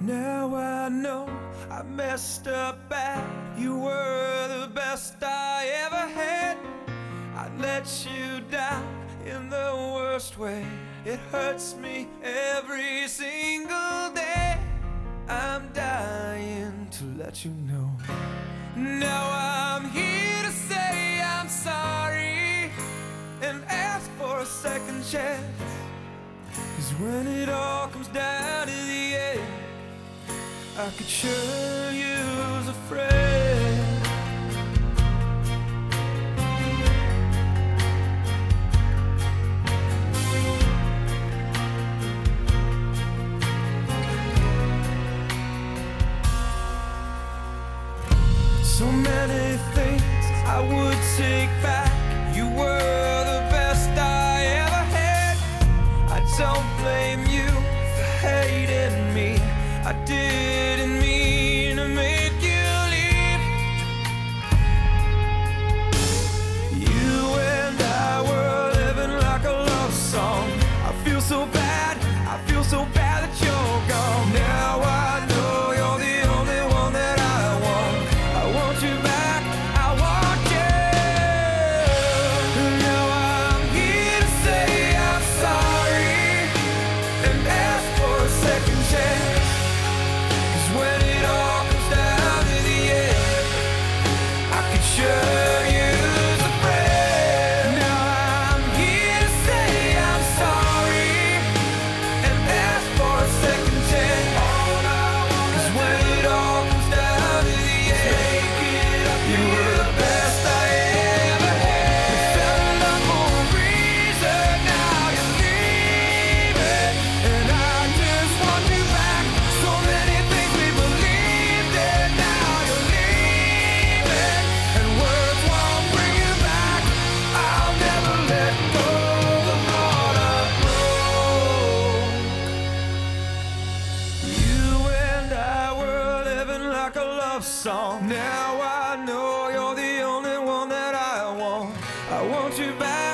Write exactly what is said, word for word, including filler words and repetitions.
Now I know I messed up bad. You were the best I ever had. I let you down in the worst way. It hurts me every single day. I'm dying to let you know. Now I'm here to say I'm sorry and ask for a second chance. 'Cause when it all comes down to the end, I could sure use a friend. So many things I would take back. You were the best I ever had. I don't blame you for hating me. I didn't mean to make you leave. You and I were living like a love song. I feel so bad, I feel so bad that you're gone. Now I know you're the only one that I want. I want you back, I want you. Now I'm here to say I'm sorry and ask for a second chance. When it all comes down to the end, I could sure use a friend. Now I'm here to say I'm sorry and ask for a second chance. 'Cause when it all comes down to the end, you were the best I ever had. We fell in love for a reason, now you're leaving, and I just want you back. So many things we believed in, now you're leaving, and words won't bring you back. I'll never let go the heart I broke. You and I were living like a love song. Now I know you're the only one that I want. I want you back.